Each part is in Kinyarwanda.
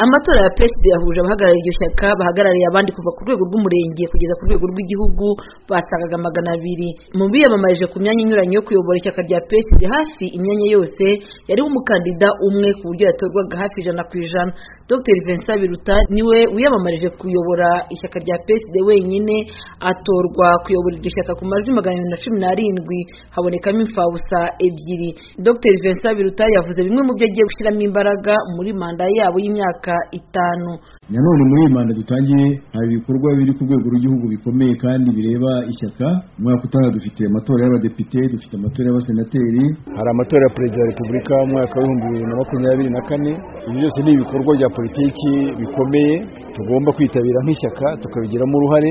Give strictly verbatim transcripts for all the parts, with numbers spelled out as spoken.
Amatora ya P S D yahuje abahagarariye iryo shyaka bahagarariye abandi kuva ku rwego rw'umurenge kugeza ku rwego rw'igihugu basangaga magana abiri. Mu biyamamarije ku myanya inyuranye yo kuyobora ishyaka rya P S D hafi imyanya yose yariho umukandida umwe ku buryo yatorwaga hafi ijana ku ijana. Dr Vincent Biruta niwe wiyamamarije kuyobora ishyaka rya P S D wenyine, atorwa kuyobora iryo shyaka ku majwi magana abiri na cumi n'arindwi, habonekamo imfabusa ebyiri. Dr Vincent Biruta yavuze bimwe mu byo agiye gushyiramo imbaraga muri manda yabo y'imyaka itanu. Nanone muri iyi manda dutangiye hari ibikorwa biri ku rwego rw'igihugu bikomeye kandi bireba ishyaka. Umwaka utaha dufite amatora y'abadepite, dufite amatora y'abasenateri, hari amatora ya perezida wa repubulika mu mwaka w'ibihumbi bibiri na makumyabiri na kane. Ibi byose ni ibikorwa bya politiki bikomeye tugomba kwitabira nk'ishyaka tukabigiramo uruhare,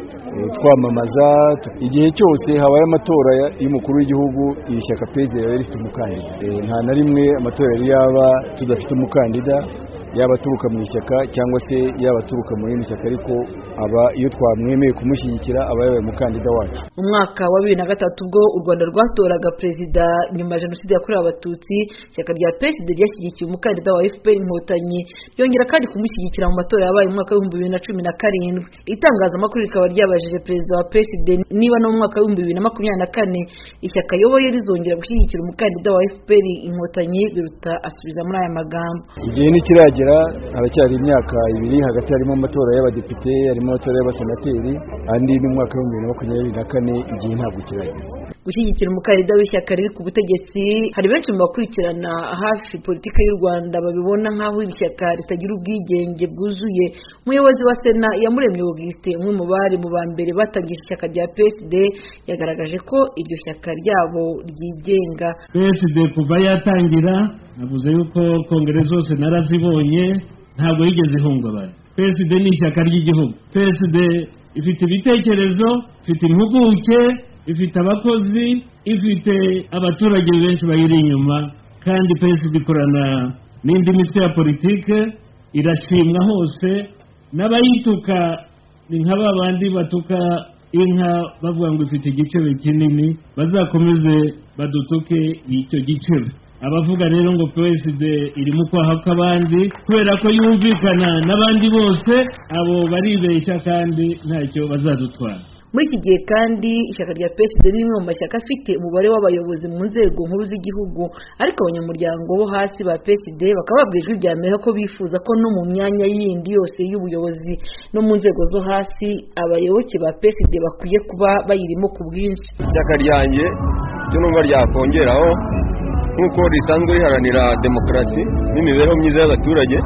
twamamaza. Igihe cyose habaye amatora y'umukuru w'igihugu iri shyaka P S D yari rifite umukandida. Nta na rimwe amatora yari yaba tudafite umukandida, yaba aturuka mu ishyaka cyangwa se yaba aturuka mu rindi shyaka, ariko aba iyo twamwemeye kumushyigikira aba yabaye umukandida wacu. Mu mwaka wa bibiri na gatatu ubwo u Rwanda rwatoraga perezida nyuma ya jenoside yakorewe abatutsi, ishyaka rya P S D ryashyigikiye umukandida wa F P R Inkotanyi, ryongera kandi kumushyigikira mu matora yabaye mu mwaka w'ibihumbi bibiri na cumi na karindwi. Itangazamakuru rikaba ryabajije perezida wa P S D niba no mu mwaka w'ibihumbi bibiri na makumyabiri na kane ishyaka ayoboye rizongera gushyigikira umukandida wa F P R Inkotanyi. Biruta asubiza muri aya magambo: igihe nikiragera, haracyari imyaka ibiri, hagati harimo amatora y'abadepite, harimo amatora y'abasenateri, andi ni mu mwaka w'ibihumbi bibiri na makumyabiri na kane, igihe ntabwo kiragera. Gushyigikira umukandida w'ishyaka riri ku butegetsi, hari benshi mu bakurikirana hafi politiki y'u Rwanda babibona nk'aho iri shyaka ritagira ubwigenge bwuzuye. Umuyobozi wa Sena Iyamuremye Augustin, umwe mu bari mu ba mbere batangije ishyaka rya P S D, yagaragaje ko iryo shyaka ryabo ryigenga. P S D kuva yatangira, navuze yuko kongere zose narazibonye, ntabwo yigeze ihungabana. P S D ni ishyaka ry'igihugu. P S D ifite ibitekerezo, ifite impuguke, ifite abakozi, ifite abaturage benshi bayiri inyuma, kandi P S D ikorana n'indi mitwe ya politike, irashimwa hose. N'abayituka ni nka babandi batuka inka bavuga ngo ifite igicebe kinini, bazakomeze badutuke icyo gicebe. Abavuga rero ngo P S D iri mu kwaha k'abandi kubera ko yumvikana n'abandi bose, abo baribeshya kandi ntacyo bazadutwara. Muri iki gihe kandi ishyaka rya P S D ni rimwe mu mashyaka afite umubare w'abayobozi mu nzego nkuru z'igihugu, ariko abanyamuryango bo hasi ba P S D bakaba babwijwe ibya mbere ko bifuza ko no mu myanya yindi yose y'ubuyobozi no mu nzego zo hasi abayoboke ba P S D bakwiye kuba bayirimo ku bwinshi. Ishyaka ryanjye ryo numva ryakongeraho nk'uko risanzwe riharanira demokarasi n'imibereho myiza y'abaturage.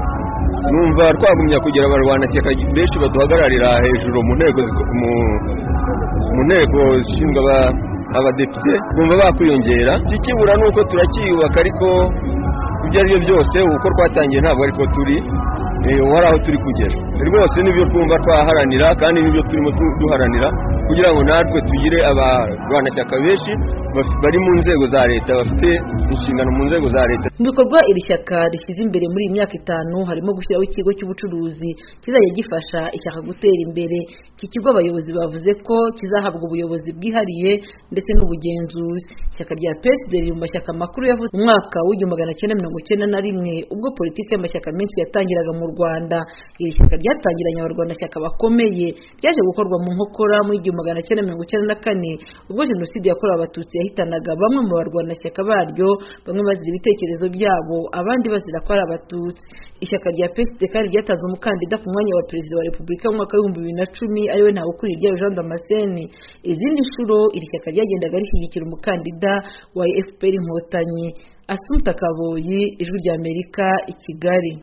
Numva twagumya kugira abarwanashyaka benshi baduhagararira hejuru mu ntego mu ntego zishinzwe abadepite, numva bakwiyongera. Ikibura ni uko turakiyubaka, ariko ibyo ari byo byose uko twatangiye ntabwo ariko turi hari aho turi kugera. Rwose nibyo twumva twaharanira kandi nibyo turimo duharanira, kugira ngo natwe tugire abarwanashyaka benshi bari mu nzego za leta, bafite inshingano mu nzego za leta. Mu bikorwa iri shyaka rishyize imbere muri iyi myaka itanu harimo gushyiraho ikigo cy'ubucuruzi kizajya gifasha ishyaka gutera imbere. Iki kigo abayobozi bavuze ko kizahabwa ubuyobozi bwihariye ndetse n'ubugenzuzi. Ishyaka rya P S D riri mu mashyaka makuru yavuze mu mwaka w'igihumbi magana cyenda mirongo cyenda na rimwe ubwo politiki y'amashyaka menshi yatangiraga mu Rwanda. Iri shyaka ryatangiranye abarwanashyaka bakomeye, ryaje gukorwa mu nkokora mu igihumbi magana cyenda mirongo cyenda na kane ubwo jenoside yakorewe abatutsi yahitanaga bamwe mu barwanashyaka baryo, bamwe bazira ibitekerezo byabo, abandi bazira ko ari abatutsi. Ishyaka rya P S D kandi ryatanze umukandida ku mwanya wa perezida wa repubulika mu mwaka w'ibihumbi bibiri na cumi ariwe Ntawukuriryayo Jean Damascene. Izindi nshuro iri shyaka ryagendaga rishyigikira umukandida wa F P R Inkotanyi. Assumpta Kaboyi, Ijwi ry'Amerika, i Kigali.